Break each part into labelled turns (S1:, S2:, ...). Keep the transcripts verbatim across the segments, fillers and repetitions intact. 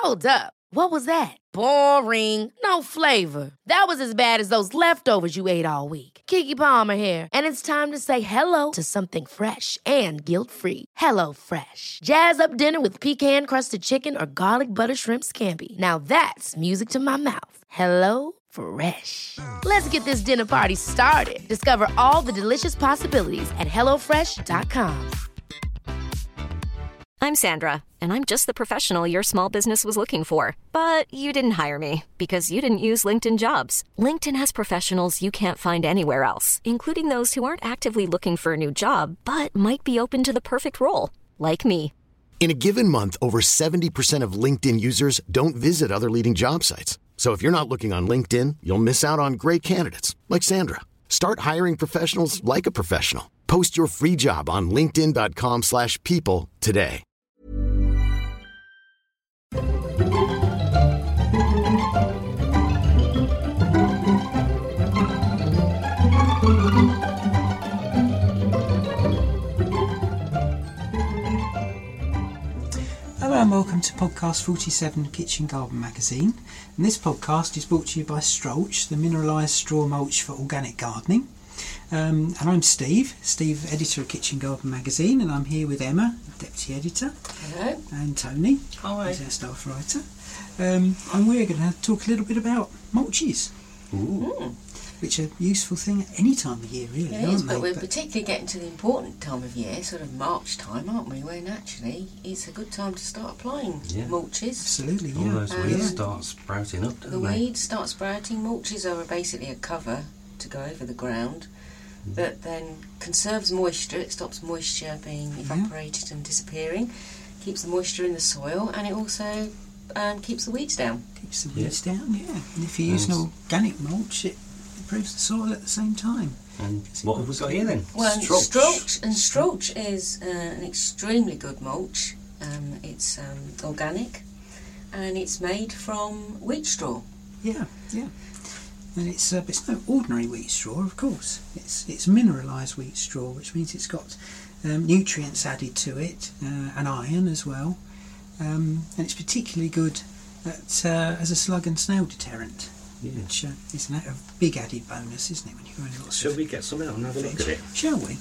S1: Hold up. What was that? Boring. No flavor. That was as bad as those leftovers you ate all week. Keke Palmer here, and it's time to say hello to something fresh and guilt-free. Hello Fresh. Jazz up dinner with pecan-crusted chicken or garlic butter shrimp scampi. Now that's music to my mouth. Hello Fresh. Let's get this dinner party started. Discover all the delicious possibilities at hello fresh dot com.
S2: I'm Sandra, and I'm just the professional your small business was looking for. But you didn't hire me because you didn't use LinkedIn Jobs. LinkedIn has professionals you can't find anywhere else, including those who aren't actively looking for a new job, but might be open to the perfect role, like me.
S3: In a given month, over seventy percent of LinkedIn users don't visit other leading job sites. So if you're not looking on LinkedIn, you'll miss out on great candidates like Sandra. Start hiring professionals like a professional. Post your free job on linkedin dot com slash people today.
S4: Hello and welcome to podcast forty-seven Kitchen Garden Magazine, and this podcast is brought to you by Strolch, the mineralised straw mulch for organic gardening. Um, and I'm Steve, Steve, editor of Kitchen Garden Magazine, and I'm here with Emma, deputy editor.
S5: Hello.
S4: And Tony,
S5: hi,
S4: who's our staff writer. Um, and we're going to talk a little bit about mulches.
S5: Ooh. Mm.
S4: Which are a useful thing at any time of year, really,
S5: yeah,
S4: aren't
S5: is,
S4: they?
S5: but we're
S4: but
S5: particularly getting to the important time of year, sort of March time, aren't we? When actually it's a good time to start applying yeah. mulches.
S4: Absolutely, yeah.
S6: All those
S5: um,
S6: weeds
S4: yeah.
S6: start sprouting up, don't
S5: the
S6: they?
S5: weeds start sprouting. Mulches are basically a cover to go over the ground mm. that then conserves moisture. It stops moisture being evaporated yeah. and disappearing, keeps the moisture in the soil, and it also um, keeps the weeds down.
S4: Keeps the weeds yeah. down, yeah. And if you use an organic mulch, it improves the soil at the same time.
S6: And what have we got here then?
S5: Well,
S6: Strolch.
S5: Strolch, and Strolch is uh, an extremely good mulch. Um, it's um, organic, and it's made from wheat straw.
S4: Yeah, yeah. And it's uh, it's no ordinary wheat straw, of course. It's it's mineralised wheat straw, which means it's got um, nutrients added to it uh, and iron as well. Um, and it's particularly good at, uh, as a slug and snail deterrent. Yeah. Which uh, is a big added bonus, isn't it, when you're growing lots
S6: Shall
S4: of
S6: we get some out and have a look at it?
S4: Shall we?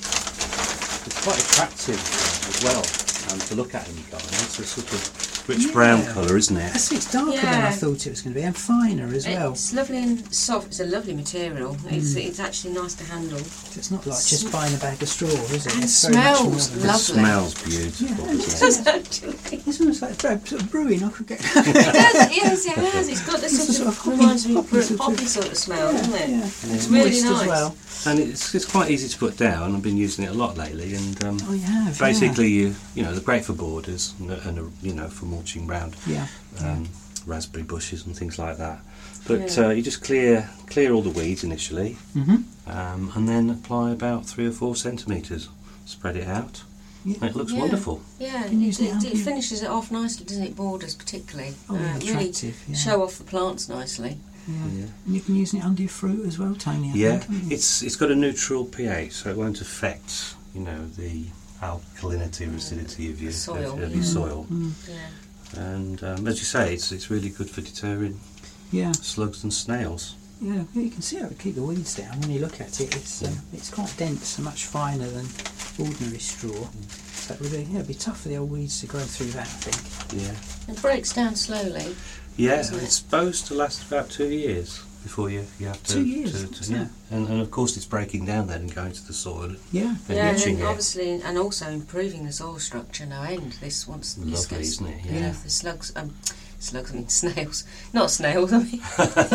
S6: It's quite attractive as well um, to look at in the garden. It's a sort of rich
S4: yeah.
S6: brown colour, isn't it?
S4: That's, it's darker
S5: yeah.
S4: than I thought it was going to be, and finer as well.
S5: It's lovely and soft. It's a lovely material. Mm. It's it's actually nice to handle.
S4: So it's not like just Sm- buying a bag of straw, is it?
S5: And
S4: it's
S5: smells
S4: very much
S5: lovely.
S6: It smells beautiful.
S4: Yeah,
S5: it does actually.
S4: It smells like sort of brewing. I could get.
S5: It does, yes, it has. It's got this sort,
S4: sort
S5: of,
S4: of
S5: reminds me of
S4: hoppy,
S5: hoppy sort of smell,
S4: yeah,
S5: doesn't it?
S4: Yeah.
S5: It's really
S4: Moist
S5: nice.
S4: as well.
S6: And it's, it's quite easy to put down. I've been using it a lot lately, and um,
S4: oh, you have,
S6: basically,
S4: yeah.
S6: you you know, they're great for borders and, and uh, you know, for mulching round
S4: yeah.
S6: um, yeah. raspberry bushes and things like that. But
S5: yeah.
S6: uh, you just clear clear all the weeds initially,
S4: mm-hmm.
S6: um, and then apply about three or four centimetres. Spread it out.
S4: Yeah.
S6: And it looks
S5: yeah.
S6: wonderful.
S5: Yeah, it, it, it, it finishes it off nicely, doesn't it? Borders particularly.
S4: Oh, yeah,
S5: uh,
S4: attractive.
S5: Really
S4: yeah.
S5: show off the plants nicely.
S4: Yeah.
S6: Yeah.
S4: And you can use it under your fruit as well, Tony. I
S6: Yeah,
S4: think,
S6: it's it's got a neutral pH, so it won't affect, you know, the alkalinity, acidity of your
S5: soil.
S6: Of, of
S5: yeah.
S6: your soil.
S4: Mm.
S5: Yeah.
S6: And um, as you say, it's it's really good for deterring
S4: yeah.
S6: slugs and snails.
S4: Yeah, you can see how it keep the weeds down when you look at it. It's um, it's quite dense and much finer than ordinary straw. Mm. So it would be, yeah, it'd be tough for the old weeds to grow through that, I think.
S6: Yeah.
S5: It breaks down slowly.
S6: Yeah,
S5: Isn't it?
S6: it's supposed to last about two years before you, you have to...
S4: Two years,
S6: to, to, yeah. And, and of course it's breaking down then and going to the soil.
S4: Yeah.
S6: And
S5: yeah,
S6: enriching
S5: and
S6: it.
S5: obviously, and also improving the soil structure no end. This once this
S6: Lovely,
S5: gets,
S6: isn't it?
S5: You
S6: Yeah.
S5: know, the slugs, um, slugs, I mean snails, not snails. I mean,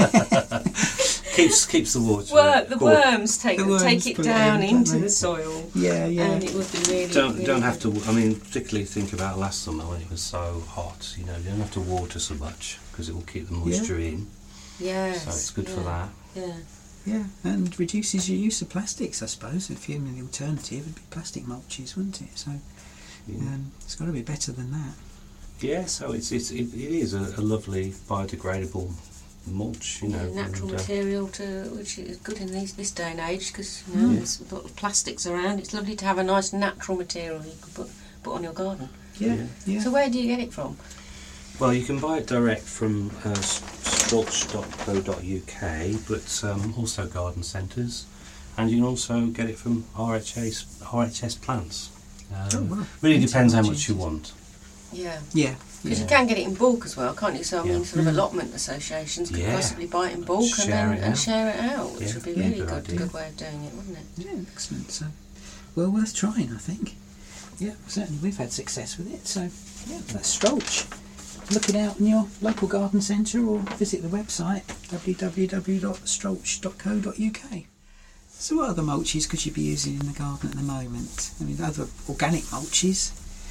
S6: keeps keeps the water.
S5: Wor- the
S6: Water.
S5: worms take
S4: The worms
S5: take it
S4: put it
S5: down
S4: in, don't
S5: into
S4: they?
S5: the soil.
S4: Yeah, yeah.
S5: And it would be really.
S6: Don't
S5: really
S6: don't have
S5: good.
S6: to. I mean, particularly think about last summer when it was so hot. You know, you don't have to water so much because it will keep the moisture
S4: Yeah.
S6: in.
S5: Yes.
S6: So it's good
S5: yeah,
S6: for that.
S5: Yeah.
S4: Yeah, and reduces your use of plastics, I suppose. If you the alternative would be plastic mulches, wouldn't it? So
S6: Yeah.
S4: um, it's got to be better than that.
S6: Yeah, so it's, it's it, it is a, a lovely biodegradable mulch, you know.
S5: Natural
S6: and, uh,
S5: material to which is good in these, this day and age because you know
S6: Yeah.
S5: there's a lot of plastics around. It's lovely to have a nice natural material you can put put on your garden.
S4: Yeah,
S6: Yeah.
S4: yeah.
S5: So where do you get it from?
S6: Well, you can buy it direct from uh, stulch dot co dot U K, but um, also garden centres, and you can also get it from R H S, R H S plants. Um,
S4: Oh, wow.
S6: Really
S4: Plenty
S6: depends
S4: of
S6: how much you
S4: opportunities.
S6: want.
S5: Yeah.
S4: Yeah.
S5: Because
S6: Yeah.
S5: you can get it in bulk as well, can't you? So I mean,
S6: Yeah.
S5: sort of
S4: Mm.
S5: allotment associations could
S6: Yeah.
S5: possibly buy it in bulk and
S6: Share
S5: then
S6: it
S5: and
S6: out.
S5: share it out, which
S6: Yeah.
S5: would be
S6: Yeah,
S5: really
S6: good
S5: good,
S6: idea.
S5: good way of doing it, wouldn't it?
S4: Yeah, excellent. So, well worth trying, I think. Yeah, certainly we've had success with it. So, yeah, that's Strolch. Look it out in your local garden centre or visit the website w w w dot strolch dot co dot U K. So what other mulches could you be using in the garden at the moment? I mean, other organic mulches.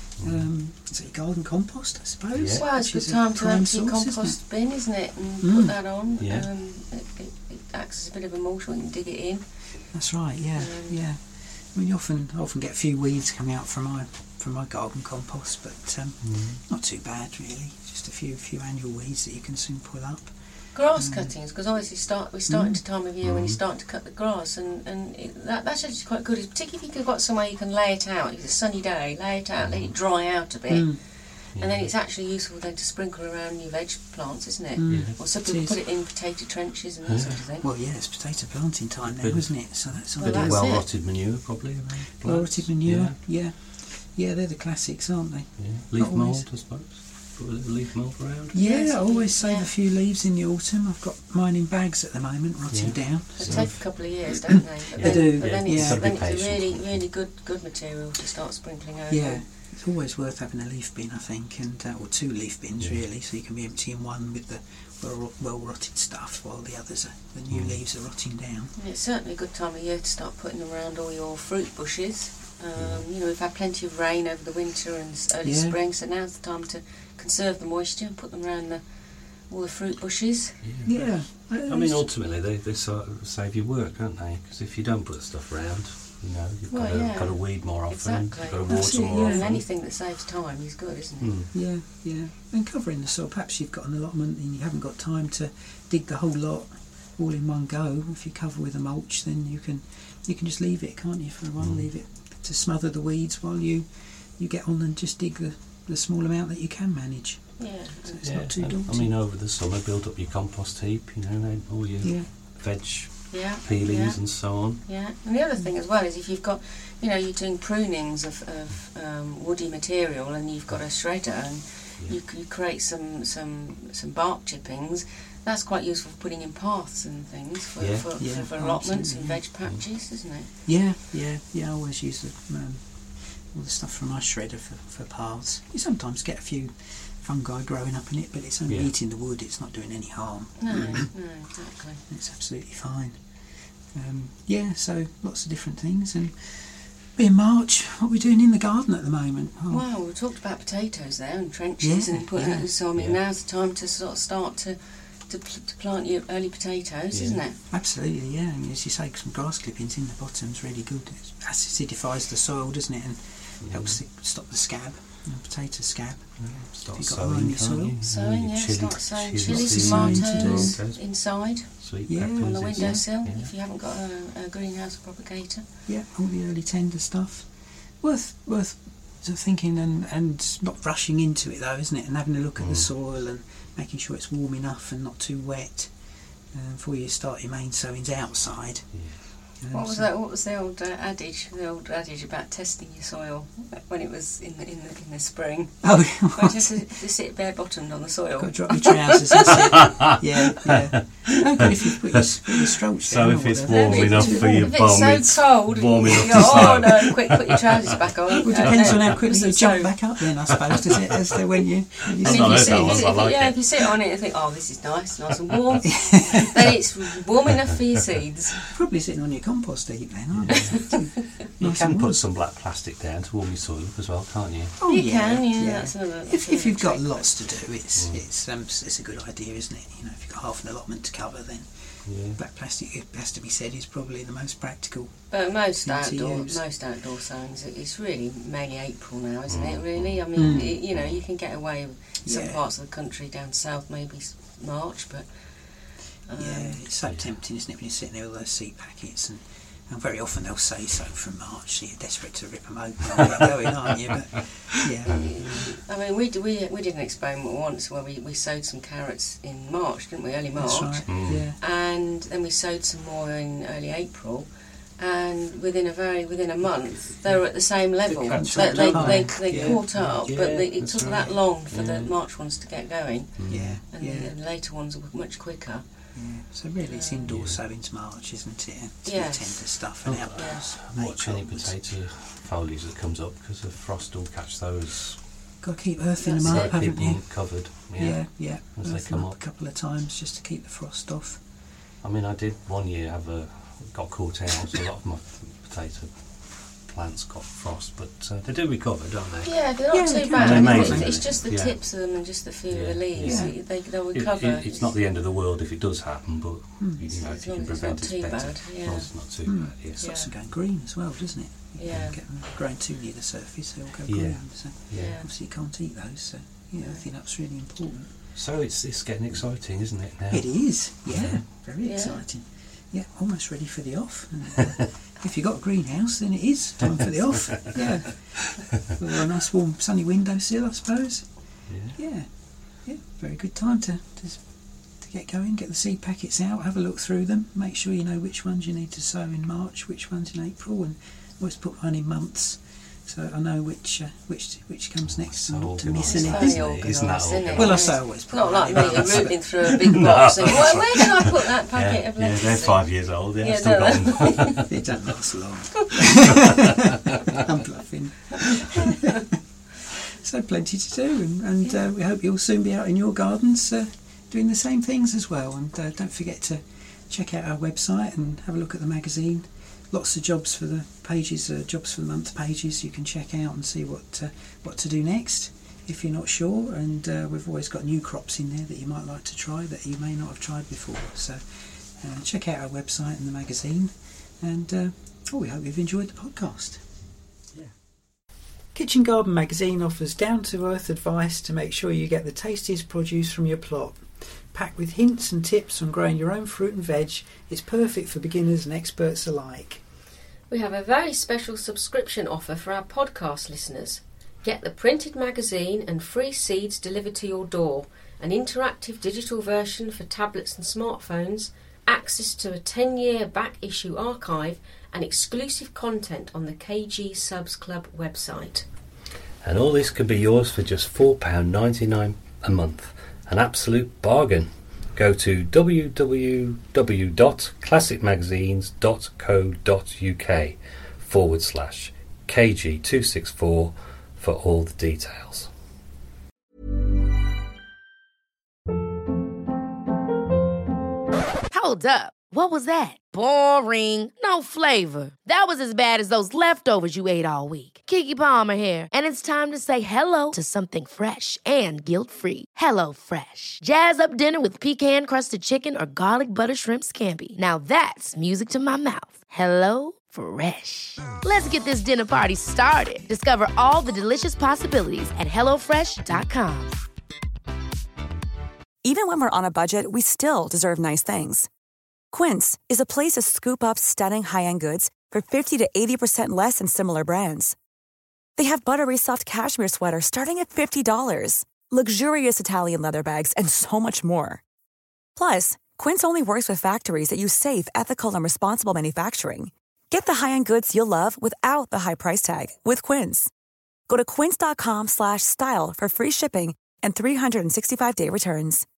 S4: Um, is it garden compost, I suppose?
S6: Yeah.
S5: Well, it's a
S4: Which
S5: good
S4: is
S5: time to
S4: prime
S5: empty your
S4: source, isn't
S5: compost bin, isn't it? And
S4: Mm.
S5: put that on.
S6: Yeah.
S5: Um, it, it, it acts as a bit of a mulch, you can dig it in.
S4: it? That's right. Yeah,
S5: Um,
S4: yeah. I mean, you often often get a few weeds coming out from my from my garden compost, but um, not too bad really. Just a few few annual weeds that you can soon pull up.
S5: Grass
S4: Mm.
S5: cuttings, because obviously start we're starting to time of year when you start to cut the grass, and and it, that that's actually quite good. Particularly if you've got somewhere you can lay it out. It's a sunny day, lay it out, let it dry out a bit,
S4: Mm.
S5: and then it's actually useful then to sprinkle around your veg plants, isn't it?
S4: Mm.
S5: Or some
S4: It
S5: people
S4: is.
S5: put it in potato trenches and that sort of thing.
S4: Well, yeah, it's potato planting time now,
S6: Bit-
S4: isn't it? So that's
S5: Well,
S6: Bit
S4: ideal.
S6: of
S5: that's it.
S6: well rotted manure, probably. around
S4: Well
S6: plants.
S4: rotted manure,
S6: Yeah.
S4: yeah. yeah, they're the classics, aren't they?
S6: yeah. Leaf
S4: Not always.
S6: mould, I suppose. Put a little leaf mould around.
S4: Yeah,
S5: Yes,
S4: I always save
S5: yeah.
S4: a few leaves in the autumn. I've got mine in bags at the moment, rotting
S6: Yeah.
S4: down.
S5: They
S4: So
S5: take a couple of years, don't they? But
S4: They
S5: then,
S4: do,
S5: But then
S4: yeah.
S5: it's,
S4: Gotta
S6: be
S5: then it's a
S6: patient.
S5: really, really good, good material to start sprinkling over.
S4: yeah, it's always worth having a leaf bin, I think, and uh, or two leaf bins
S6: Yeah.
S4: really, so you can be emptying one with the well, well rotted stuff while the others are the new
S6: Mm.
S4: leaves are rotting down.
S5: And it's certainly a good time of year to start putting around all your fruit bushes. Um, you know, we've had plenty of rain over the winter and s- early
S4: Yeah.
S5: spring, so now's the time to conserve the moisture and put them around the, all the fruit bushes.
S4: Yeah,
S6: I mean, ultimately, they, they sort of save you work, don't they? Because if you don't put stuff around, you know, you've
S5: Well,
S6: got, to,
S5: yeah.
S6: got to weed more often,
S5: Exactly.
S6: you've got to
S4: That's
S6: water
S4: it,
S6: more
S4: yeah.
S5: And
S6: often.
S5: anything that saves time is good, isn't it?
S6: Mm.
S4: yeah, yeah, and covering the soil. Perhaps you've got an allotment and you haven't got time to dig the whole lot all in one go. If you cover with a mulch, then you can you can just leave it, can't you, for a while?
S6: Mm.
S4: Leave it to smother the weeds while you you get on and just dig the, the small amount that you can manage.
S5: Yeah.
S4: So it's
S6: Yeah,
S4: not too
S6: and,
S4: daunting.
S6: I mean, over the summer, build up your compost heap, you know, and all your
S4: yeah,
S6: veg
S5: Yeah.
S6: peelings
S5: yeah.
S6: and so on.
S5: Yeah, and the other thing as well is if you've got, you know, you're doing prunings of, of um, woody material and you've got a shredder and
S6: Yeah.
S5: you, c- you create some, some some bark chippings, that's quite useful for putting in paths and things for,
S6: Yeah.
S5: for,
S4: Yeah,
S5: for, for allotments and
S4: absolutely,
S5: veg patches, isn't it?
S4: yeah, yeah, yeah. I always use the, um, all the stuff from my shredder for, for paths. You sometimes get a few fungi growing up in it, but it's only
S6: Yeah.
S4: eating the wood. It's not doing any harm.
S5: No, no, exactly.
S4: It's absolutely fine. Um, yeah, so lots of different things. And being March, what are we doing in the garden at the moment? Oh,
S5: Well, we talked about potatoes there and trenches
S4: Yeah,
S5: and putting
S4: yeah.
S5: it, so I mean
S6: Yeah.
S5: now's the time to sort of start to to, pl- to plant your early potatoes,
S6: Yeah.
S5: isn't it?
S4: absolutely, yeah. And as you say, some grass clippings in the bottom's really good. It acidifies the soil, doesn't it, and helps to stop the scab, the potato scab.
S6: Start
S4: You've got
S6: sowing,
S4: loamy
S6: can't
S4: soil.
S6: you?
S5: Sowing, yeah,
S6: Chili-
S5: start sowing
S6: chili
S5: chilies,
S6: seeds,
S5: tomatoes
S4: tomatoes.
S5: inside
S6: Sweet
S4: Yeah.
S6: peppers.
S5: on the
S6: is-
S5: windowsill
S6: yeah.
S5: if you haven't got a, a greenhouse propagator.
S4: Yeah, all the early tender stuff. Worth worth sort of thinking and, and not rushing into it though, isn't it? And having a look at the
S6: Mm.
S4: soil and making sure it's warm enough and not too wet um, before you start your main sowings outside. You know,
S5: What was
S4: so-
S5: that? What was the old uh, adage? The old adage about testing your soil when it was in the in the in the spring.
S4: Oh,
S5: Or just to, to sit bare bottomed on the soil.
S4: got to drop your trousers and sit. Yeah, yeah. No good if you put your, put your strokes
S6: So
S4: down
S6: if
S4: or
S6: it's
S4: whatever.
S6: warm
S5: If
S6: enough
S5: it's-
S6: for your
S5: if
S6: bum,
S5: it's so
S6: it's
S5: cold,
S6: warm
S5: you
S6: enough
S5: go,
S6: to
S5: oh
S6: sow.
S5: no, quick, put your trousers back on.
S4: Well, it
S5: No,
S4: depends
S5: no,
S4: on how
S5: it
S4: quickly you
S5: doesn't
S4: jump
S5: soak.
S4: back up then, I suppose, does it, as to when you... When you
S5: And
S6: I've
S5: if
S6: not
S5: you
S6: heard
S5: sit,
S6: that
S5: if
S6: one,
S5: you-
S6: but I
S5: if-
S6: like
S5: yeah,
S6: it.
S5: if you sit on it and think, oh, this is nice, nice and warm, then it's warm enough for your seeds.
S4: Probably sitting on your compost heap then, aren't you?
S6: You
S4: Nice
S6: can
S4: and
S6: put
S4: warm.
S6: some black plastic down to warm your soil up as well, can't you?
S4: Oh,
S5: You
S4: yeah,
S5: can, yeah,
S4: yeah.
S5: that's another-
S4: If,
S5: that's
S4: if you've got
S5: another trick.
S4: lots to do, it's it's um, it's a good idea, isn't it? You know, if you've got half an allotment to cover, then
S6: Yeah.
S4: black plastic, it has to be said, is probably the most practical.
S5: But most
S4: Thing to
S5: outdoor,
S4: use.
S5: most outdoor sowings, it- it's really mainly April now, isn't
S6: Mm.
S5: it? Really, I mean,
S4: Mm.
S5: it, you know, you can get away with some
S4: Yeah.
S5: parts of the country down south, maybe s- March, but um,
S4: Yeah, it's so tempting, isn't it, when you're sitting there with those seed packets, and, and very often they'll say so from March, so you're desperate to rip them open and get going, aren't you? But yeah,
S5: I mean, we, d- we we did an experiment once where we, we sowed some carrots in March, didn't we? Early March.
S4: That's right.
S6: Mm.
S4: Yeah.
S5: And then we sowed some more in early April. And within a very within a month, they were at the same level.
S6: catch
S5: They,
S6: up
S5: they,
S6: time.
S5: they, they
S4: Yeah.
S5: caught up,
S6: Yeah,
S5: but they, it
S6: that's
S5: took
S6: right.
S5: that long for
S6: Yeah.
S5: the March ones to get going,
S4: Yeah.
S5: and
S4: Yeah.
S5: the, the later ones were much quicker.
S4: Yeah. So really, it's indoor sowing's March, isn't it? To
S5: Yeah.
S4: tender stuff and outdoors.
S6: Watch any
S4: April.
S6: potato foliage that comes up because the frost will catch those.
S4: Got to keep earthing them
S5: That's
S4: up,
S5: it.
S4: haven't
S6: Keep
S4: you?
S6: them covered. Yeah.
S4: Yeah, yeah.
S6: As they
S4: Earth
S6: come
S4: them up
S6: up.
S4: a couple of times just to keep the frost off.
S6: I mean, I did one year have a got caught out. So a lot of my potato plants got frost, but uh, they do recover, don't they?
S5: Yeah, they're not
S4: Yeah,
S5: too
S4: they can.
S5: bad.
S6: They're
S5: I mean,
S6: amazing.
S5: it's, it's just the
S6: Yeah.
S5: tips of them and just the feel of the
S6: Yeah.
S5: leaves.
S4: Yeah.
S5: They, they'll
S6: It-
S5: recover.
S6: it- it's not the end of the world if it does happen, but
S4: Hmm.
S6: you, you know,
S5: As
S6: if you
S5: long
S6: can
S5: as it's
S6: prevent
S5: not
S6: it,
S5: too
S6: better.
S5: bad,
S6: As
S5: yeah.
S6: long as it's not too
S4: Hmm.
S6: bad, yes.
S4: Stops
S5: Yeah.
S4: them going green as well, doesn't it? You
S5: Yeah.
S4: don't get them growing too near the surface, they'll go
S6: Yeah.
S4: green. So
S6: Yeah.
S5: Yeah.
S4: obviously you can't eat those, so yeah, earthing up's really important.
S6: So it's it's getting exciting, isn't it? Now.
S4: It is, yeah,
S6: Yeah.
S4: very
S5: Yeah.
S4: exciting. Yeah, almost ready for the off. And, uh, if you've got a greenhouse, then it is time for the off. Yeah, with a nice warm sunny windowsill, I suppose.
S6: Yeah.
S4: Yeah, yeah, very good time to, to to get going. Get the seed packets out, have a look through them, make sure you know which ones you need to sow in March, which ones in April, and always put mine in months, so I know which uh, which which comes next,
S6: So
S4: and not to
S6: organised,
S4: miss
S5: It's
S4: anything.
S5: very
S6: Isn't it? Isn't that
S5: organised, isn't it?
S6: organised?
S4: Well, I say I always put
S5: Not like
S4: mine
S5: me,
S4: in months, but-
S5: rooting through a big box and where, where did I put that
S6: Yeah,
S5: packet of
S6: yeah,
S5: lettuce?
S6: they're
S5: in?
S6: five years old. Yeah,
S5: Yeah,
S6: still got
S5: they're-
S6: them.
S4: It don't last long. I'm bluffing. So plenty to do, and, and uh, we hope you'll soon be out in your gardens uh, doing the same things as well. And uh, don't forget to check out our website and have a look at the magazine. Lots of jobs for the pages, uh, jobs for the month pages you can check out and see what uh, what to do next if you're not sure. And uh, we've always got new crops in there that you might like to try that you may not have tried before. So uh, check out our website and the magazine. And uh, oh, we hope you've enjoyed the podcast. Yeah. Kitchen Garden Magazine offers down-to-earth advice to make sure you get the tastiest produce from your plot. Packed with hints and tips on growing your own fruit and veg, it's perfect for beginners and experts alike.
S7: We have a very special subscription offer for our podcast listeners. Get the printed magazine and free seeds delivered to your door, an interactive digital version for tablets and smartphones, access to a ten-year back issue archive, and exclusive content on the K G Subs Club website.
S6: And all this could be yours for just four pounds ninety-nine a month. An absolute bargain. Go to w w w dot classic magazines dot co dot u k forward slash K G two sixty-four for all the details.
S1: Hold up. What was that? Boring. No flavor. That was as bad as those leftovers you ate all week. Keke Palmer here, and it's time to say hello to something fresh and guilt-free. Hello Fresh. Jazz up dinner with pecan-crusted chicken or garlic butter shrimp scampi. Now that's music to my mouth. Hello Fresh. Let's get this dinner party started. Discover all the delicious possibilities at hello fresh dot com.
S8: Even when we're on a budget, we still deserve nice things. Quince is a place to scoop up stunning high-end goods for fifty to eighty percent less than similar brands. They have buttery soft cashmere sweaters starting at fifty dollars, luxurious Italian leather bags, and so much more. Plus, Quince only works with factories that use safe, ethical, and responsible manufacturing. Get the high-end goods you'll love without the high price tag with Quince. Go to quince dot com slash style for free shipping and three sixty-five day returns.